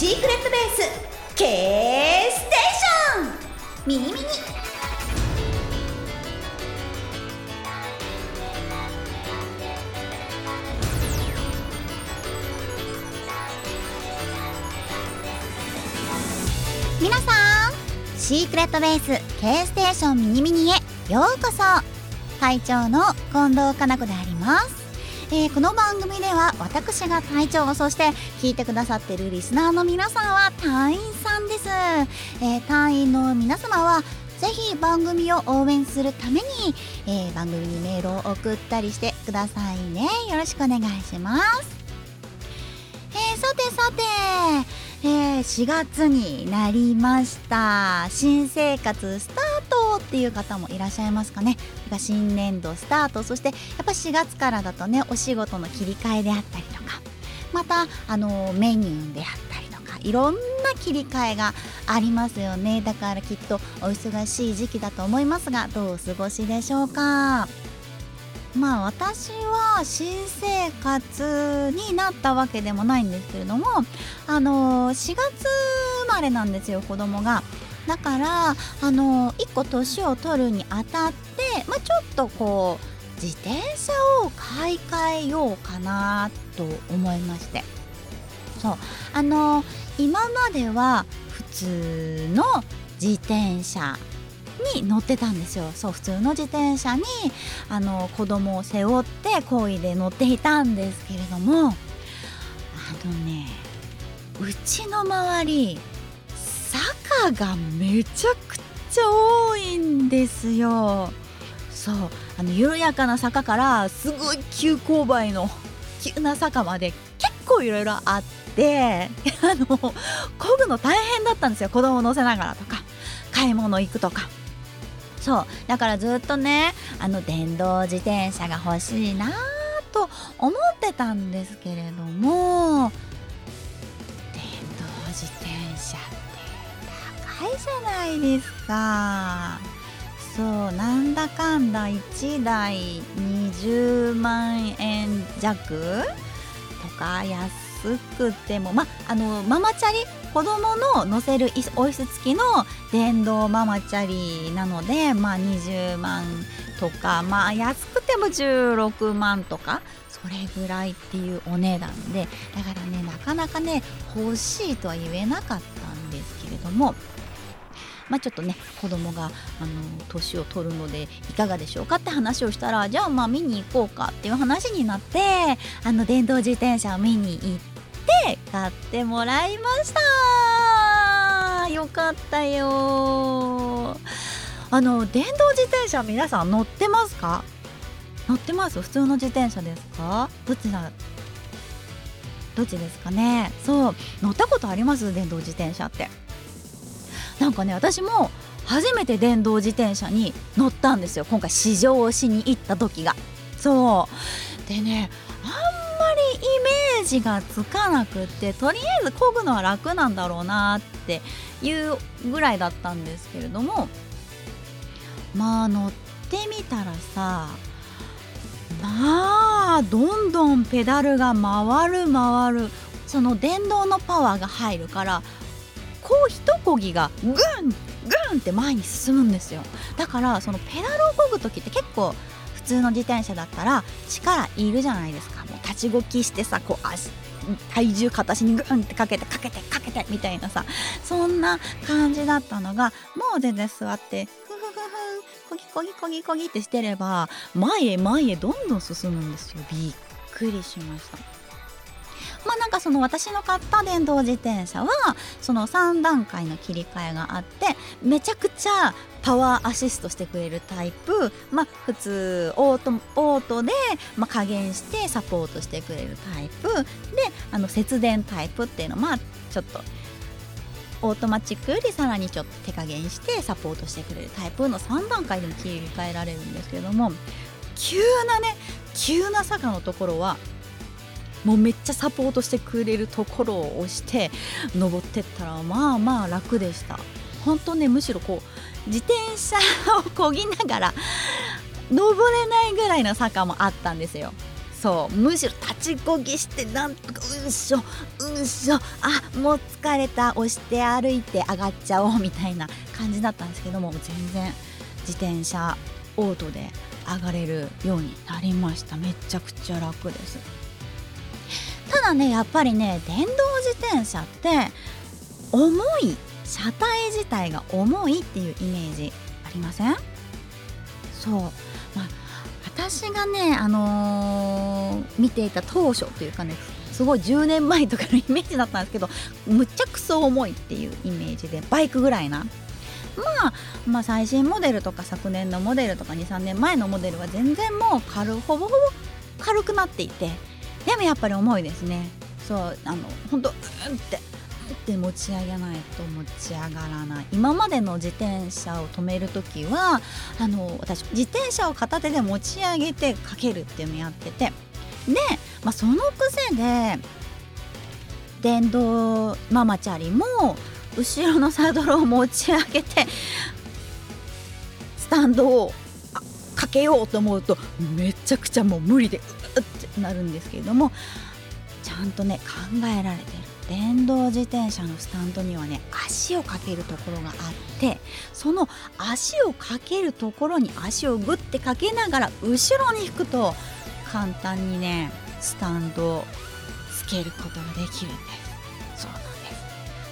シークレットベース K ステーションミニミニ。皆さん、シークレットベース K ステーションミニミニへようこそ。隊長の近藤かな子であります。この番組では私が隊長、そして聞いてくださっているリスナーの皆さんは隊員さんです。隊員の皆様はぜひ番組を応援するために、番組にメールを送ったりしてくださいね。よろしくお願いします。さて、4月になりました。新生活スタートっていう方もいらっしゃいますかね。新年度スタート、そしてやっぱ4月からだとね、お仕事の切り替えであったりとか、またメニューであったりとか、いろんな切り替えがありますよね。だからきっとお忙しい時期だと思いますが、どうお過ごしでしょうか。私は新生活になったわけでもないんですけれども、4月生まれなんですよ、子供が。だから1個年を取るにあたって、ちょっとこう自転車を買い替えようかなと思いまして、そう今までは普通の自転車に乗ってたんですよ。そう、普通の自転車に子供を背負って漕いで乗っていたんですけれども、うちの周り坂がめちゃくちゃ多いんですよ。そう、緩やかな坂からすごい急勾配の急な坂まで結構いろいろあって漕ぐの大変だったんですよ。子供乗せながらとか買い物行くとか。そうだからずっとね、電動自転車が欲しいなと思ってたんですけれども、電動自転車って高いじゃないですか。そう、なんだかんだ1台20万円弱とか、安くてもママチャリ、子供の乗せるお椅子付きの電動ママチャリなので、20万とか、安くても16万とか、それぐらいっていうお値段で、だからね、なかなかね欲しいとは言えなかったんですけれども、ちょっとね、子供が年を取るのでいかがでしょうかって話をしたら、じゃあ見に行こうかっていう話になって、電動自転車を見に行って買ってもらいました。よかったよ。電動自転車皆さん乗ってますか？乗ってます？普通の自転車ですか？どっちですかね。そう、乗ったことあります？電動自転車って。なんかね、私も初めて電動自転車に乗ったんですよ、今回試乗をしに行った時が。そうでね、あんまりイメージがつかなくって、とりあえず漕ぐのは楽なんだろうなっていうぐらいだったんですけれども、乗ってみたらさ、どんどんペダルが回る。その電動のパワーが入るから、こう一漕ぎがグンって前に進むんですよ。だからそのペダルを漕ぐ時って結構普通の自転車だったら力いるじゃないですか。もう立ち動きしてさ、こう体重片足にグンってかけてみたいなさ、そんな感じだったのが、もう全然座ってこぎってしてれば前へどんどん進むんですよ。びっくりしました。なんかその私の買った電動自転車はその3段階の切り替えがあって、めちゃくちゃパワーアシストしてくれるタイプ、普通オートで、加減してサポートしてくれるタイプで、節電タイプっていうのちょっとオートマチックよりさらにちょっと手加減してサポートしてくれるタイプの3段階でも切り替えられるんですけれども、急な坂のところはもうめっちゃサポートしてくれるところを押して登ってったら、楽でした。本当ね、むしろこう自転車を漕ぎながら登れないぐらいの坂もあったんですよ。 そうむしろ立ちこぎしてなんとかうんしょもう疲れた、押して歩いて上がっちゃおうみたいな感じだったんですけども、全然自転車オートで上がれるようになりました。めちゃくちゃ楽です。ただねやっぱりね電動自転車って重い、車体自体が重いっていうイメージありません？そう、私がね見ていた当初というかね、すごい10年前とかのイメージだったんですけど、むちゃくそ重いっていうイメージで、バイクぐらいな、最新モデルとか昨年のモデルとか 2,3 年前のモデルは全然もうほぼほぼ軽くなっていて、でもやっぱり重いですね。そうほんとって持ち上げないと持ち上がらない。今までの自転車を止めるときは私自転車を片手で持ち上げてかけるっていうのをやってて、で、その癖で電動ママチャリも後ろのサドルを持ち上げてスタンドをかけようと思うとめちゃくちゃもう無理でってなるんですけれども、ちゃんとね考えられてる。電動自転車のスタンドにはね足をかけるところがあって、その足をかけるところに足をグッてかけながら後ろに引くと簡単にねスタンドをつけることができるんです。そうなんです。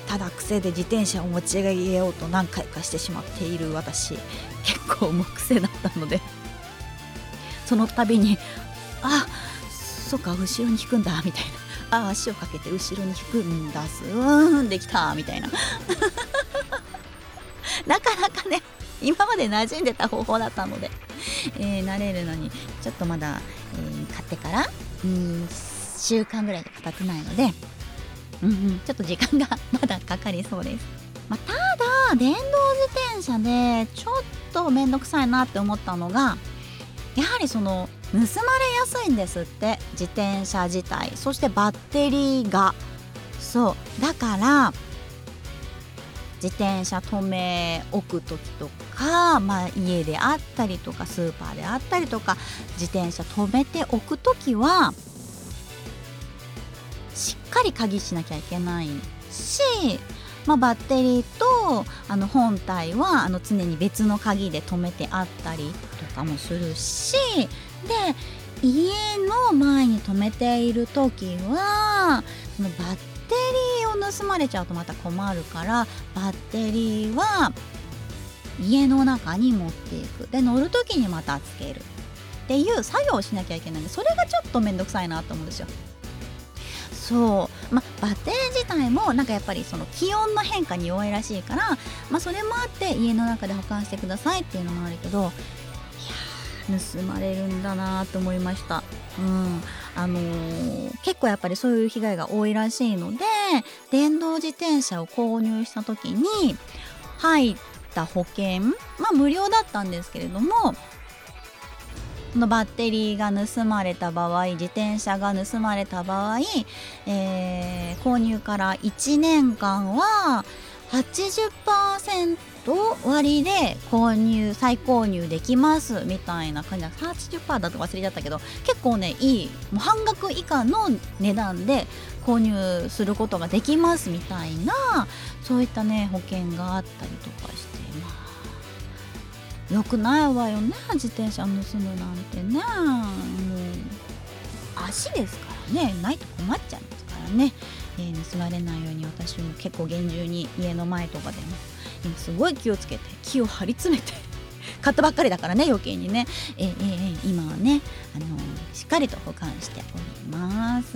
ただ癖で自転車を持ち上げようと何回かしてしまっている私、結構もう癖だったのでその度にそっか後ろに引くんだみたいな、足をかけて後ろに引くんだできたみたいななかなかね今まで馴染んでた方法だったので、慣れるのにちょっとまだ、買ってから週間ぐらいしか経ってないので、ちょっと時間がまだかかりそうです。ただ電動自転車でちょっとめんどくさいなって思ったのが、やはり盗まれやすいんですって、自転車自体。そしてバッテリーがそうだから、自転車止め置く時とか、家であったりとかスーパーであったりとか、自転車止めておく時はしっかり鍵しなきゃいけないし、バッテリーと本体は常に別の鍵で止めてあったりとかもするし、で家の前に止めている時はそのバッテリーを盗まれちゃうとまた困るから、バッテリーは家の中に持っていく、で乗る時にまたつけるっていう作業をしなきゃいけないんで、それがちょっとめんどくさいなと思うんですよ。バッテリー自体もやっぱり気温の変化に弱いらしいから、それもあって家の中で保管してくださいっていうのもあるけど、盗まれるんだなと思いました。結構やっぱりそういう被害が多いらしいので、電動自転車を購入した時に入った保険、無料だったんですけれども、のバッテリーが盗まれた場合、自転車が盗まれた場合、購入から1年間は 80% 割で再購入できますみたいな感じで、 80% だと忘れちゃったけど、結構ねいい、もう半額以下の値段で購入することができますみたいな、そういったね保険があったりとかして、良くないわよね、自転車盗むなんてね。もう足ですからね、ないと困っちゃいますからね、盗まれないように私も結構厳重に家の前とかでも今すごい気をつけて気を張り詰めて買ったばっかりだからね、余計にね、今はねしっかりと保管しております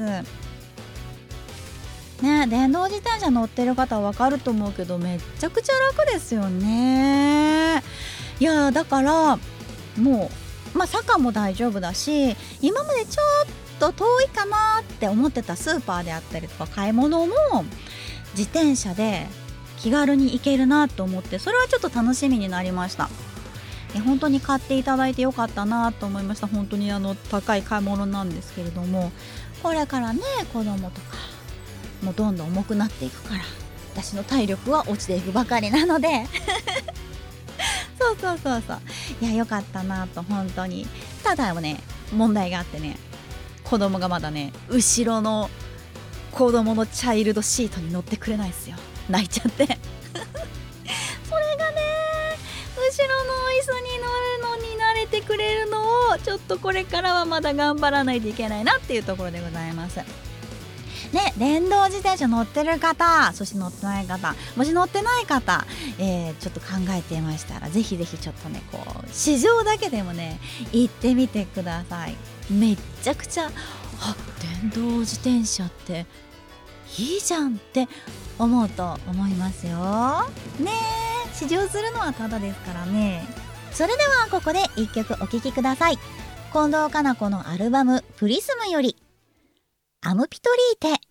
ね。電動自転車乗ってる方は分かると思うけど、めっちゃくちゃ楽ですよね。いやだからもう、坂も大丈夫だし、今までちょっと遠いかなって思ってたスーパーであったりとか買い物も自転車で気軽に行けるなと思って、それはちょっと楽しみになりました。本当に買っていただいてよかったなと思いました。本当に高い買い物なんですけれども、これからね子供とかもうどんどん重くなっていくから、私の体力は落ちていくばかりなのでそういやよかったなと。本当にただね問題があってね、 子供がまだね後ろの子供のチャイルドシートに乗ってくれないですよ。泣いちゃってそれがね後ろの椅子に乗るのに慣れてくれるのをちょっとこれからはまだ頑張らないといけないなっていうところでございます。ね、電動自転車乗ってる方、そして乗ってない方、もし乗ってない方、ちょっと考えていましたらぜひぜひちょっとねこう市場だけでもね行ってみてください。めっちゃくちゃ電動自転車っていいじゃんって思うと思いますよね。試乗するのはただですからね。それではここで一曲お聴きください。近藤かな子のアルバムプリスムよりアムピトリーテ。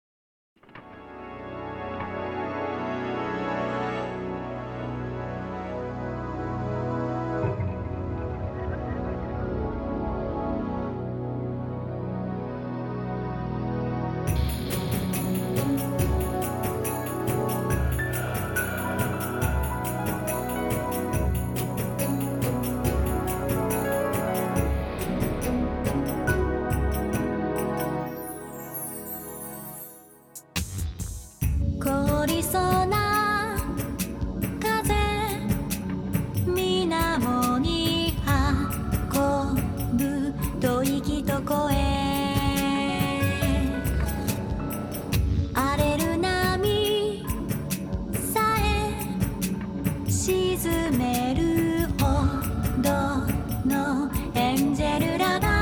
凍りそうな風水面に運ぶ吐息と声荒れる波さえ沈めるほどのエンジェルらが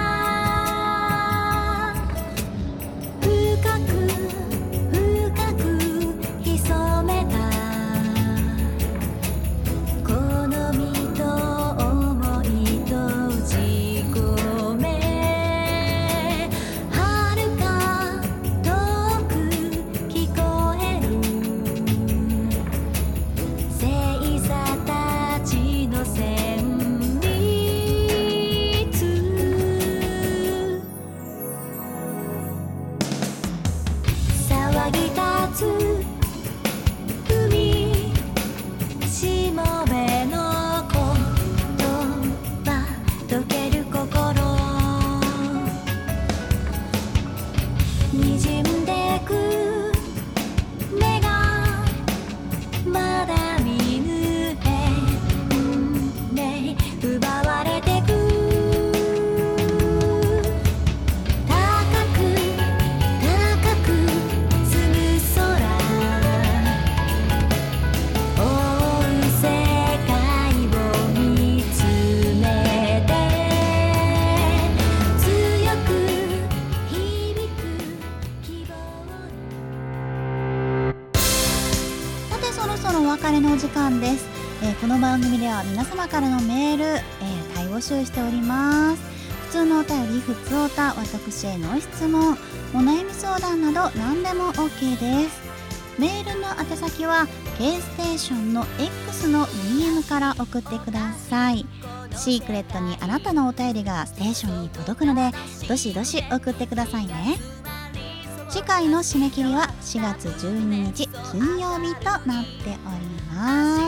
のお時間です。この番組では皆様からのメール、対応集しております。普通のお便り、ふつおた、私への質問、お悩み相談など何でも OK です。メールの宛先は K ステーションの X の DM から送ってください。シークレットにあなたのお便りがステーションに届くのでどしどし送ってくださいね。次回の締め切りは4月12日金曜日となっております。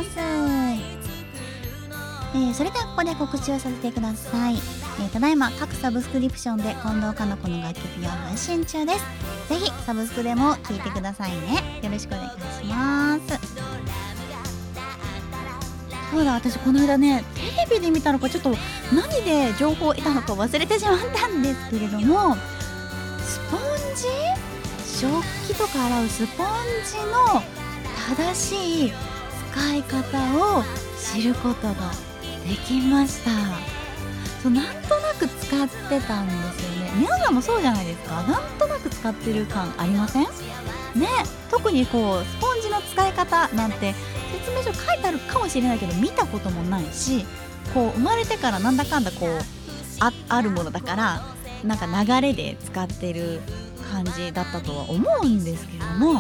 それではここで告知をさせてください。ただいま各サブスクリプションで近藤かな子の楽曲を配信中です。ぜひサブスクでも聴いてくださいね。よろしくお願いします。そうだ、私この間ねテレビで見たのかちょっと何で情報を得たのか忘れてしまったんですけれども、スポンジ、食器とか洗うスポンジの正しい使い方を知ることができました。なんとなく使ってたんですよね。皆さんもそうじゃないですか。なんとなく使ってる感ありませんね。特にこうスポンジの使い方なんて説明書書いてあるかもしれないけど見たこともないし、こう生まれてからなんだかんだこう あるものだからなんか流れで使ってる感じだったとは思うんですけれども、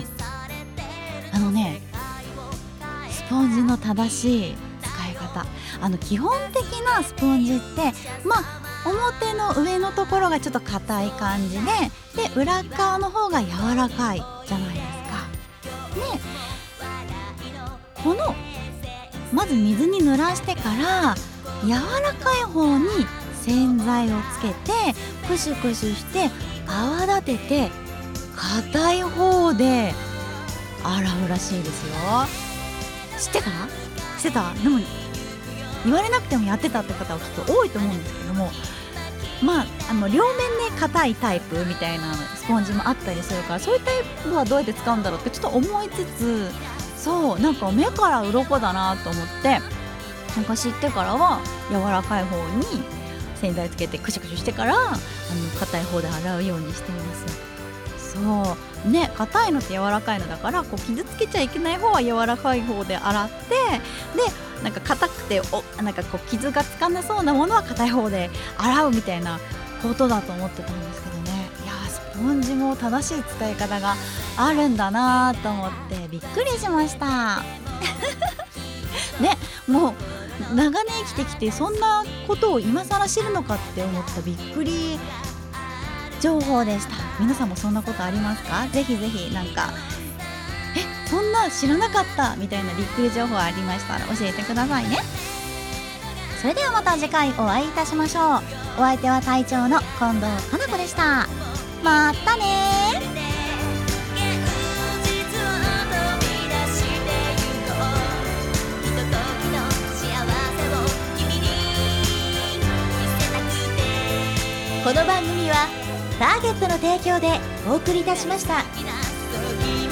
スポンジの正しい使い方、基本的なスポンジって表の上のところがちょっと硬い感じで裏側の方が柔らかいじゃないですか。このまず水に濡らしてから柔らかい方に洗剤をつけてクシュクシュして泡立てて硬い方で洗うらしいですよ。知ってた？してた？でも言われなくてもやってたって方はきっと多いと思うんですけども、両面ね硬いタイプみたいなスポンジもあったりするから、そういうタイプはどうやって使うんだろうってちょっと思いつつ、そうなんか目から鱗だなと思って、なんか知ってからは柔らかい方に洗剤つけてクシュクシュしてから硬い方で洗うようにしています。そうね、硬いのと柔らかいのだから、こう傷つけちゃいけない方は柔らかい方で洗って、でなんか硬くてなんかこう傷がつかなそうなものは硬い方で洗うみたいなことだと思ってたんですけどね。いやスポンジも正しい使い方があるんだなと思ってびっくりしましたね、もう長年生きてきてそんなことを今更知るのかって思ったびっくり情報でした。皆さんもそんなことありますか？ぜひぜひなんかそんな知らなかったみたいなびっくり情報ありましたら教えてくださいね。それではまた次回お会いいたしましょう。お相手は隊長の近藤かな子でした。またね。この番組はターゲットの提供でお送りいたしました。